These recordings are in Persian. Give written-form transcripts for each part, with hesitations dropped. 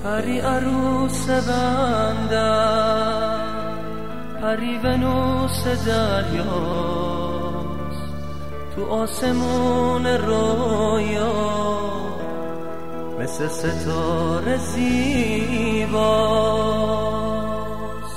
پری عروس بندر، پری ونوس دریاست، تو آسمون رویا مثل ستاره زیباست.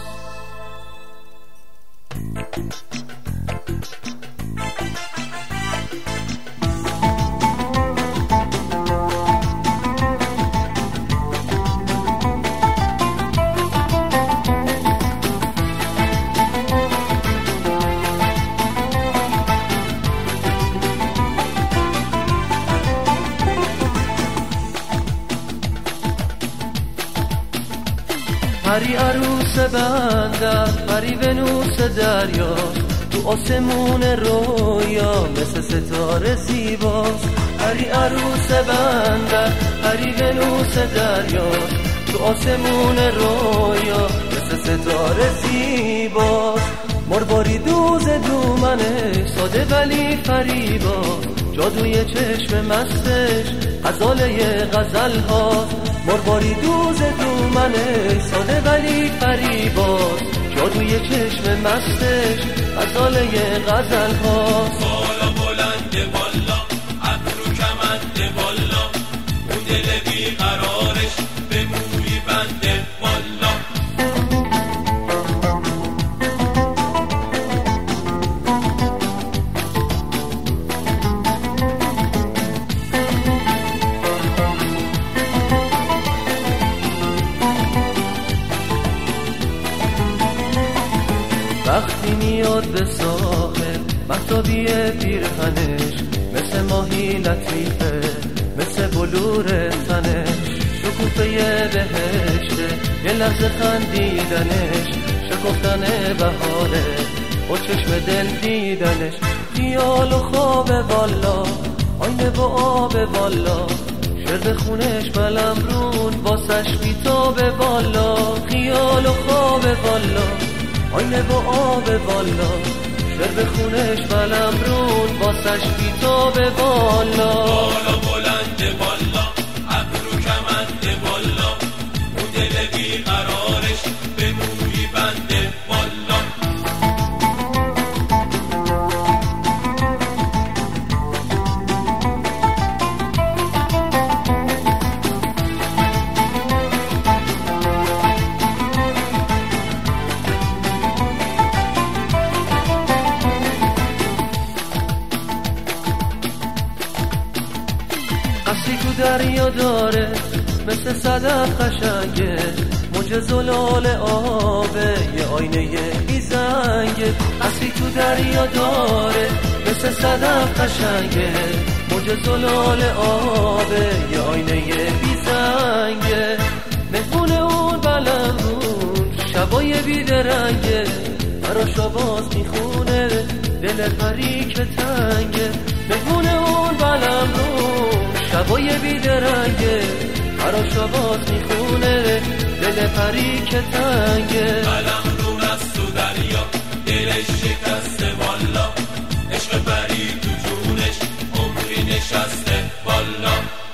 پری عروس بندر، پری ونوس دریا، تو آسمون رویا مثل ستاره زیباست. پری عروس بندر، پری ونوس دریا، تو آسمون رویا مثل ستاره زیباست. مرباری دوز دومنه، ساده ولی فریبا، جادوی چشم مستش غزاله غزل هاست. مرباری دوز دومنه، ساده ولی فریباست، جادوی چشم مستش غزاله غزل هاست. بالا بلنده بالا، ابرو کمنده بالا، اون دل بیقرارش به موی بنده بالا. وقتی میاد به ساحل مهتابی پیرهنش، مثل ماهی لطیفه، مثل بلور تنش، شکوفه بهشته، یه لحظه خندیدنش، شکفتن بهاره با چشم دل دیدنش. خیال و خواب والا، آینه با آب والا، شعر بخونش بلمرون واسش بیتاب والا. خیال و خواب والا، آینه با آب والا، شعر بخونش بلمرون واسش بیتاب والا. بالا بلنده بالا، ابرو کمنده بالا، اون دل بیقرارش به موی بنده بالا. قصری تو دریا داره، مثل صدف قشنگه، موج زلال آبه، یه آینه بی زنگه. قصری تو دریا داره، مثل صدف قشنگه، موج زلال آبه، یه آینه بی زنگه. مهمون اون بلمرون شبای بیدرنگه، براشا باز میخونه دل پری که تنگه. مهمون اون بلمرون شبای بیدرنگه، براشا باز میخونه دل پری که تنگه. بلمرون از تو دریا، دلش شکسته والا، عشق پری تو جونش عمری نشسته والا.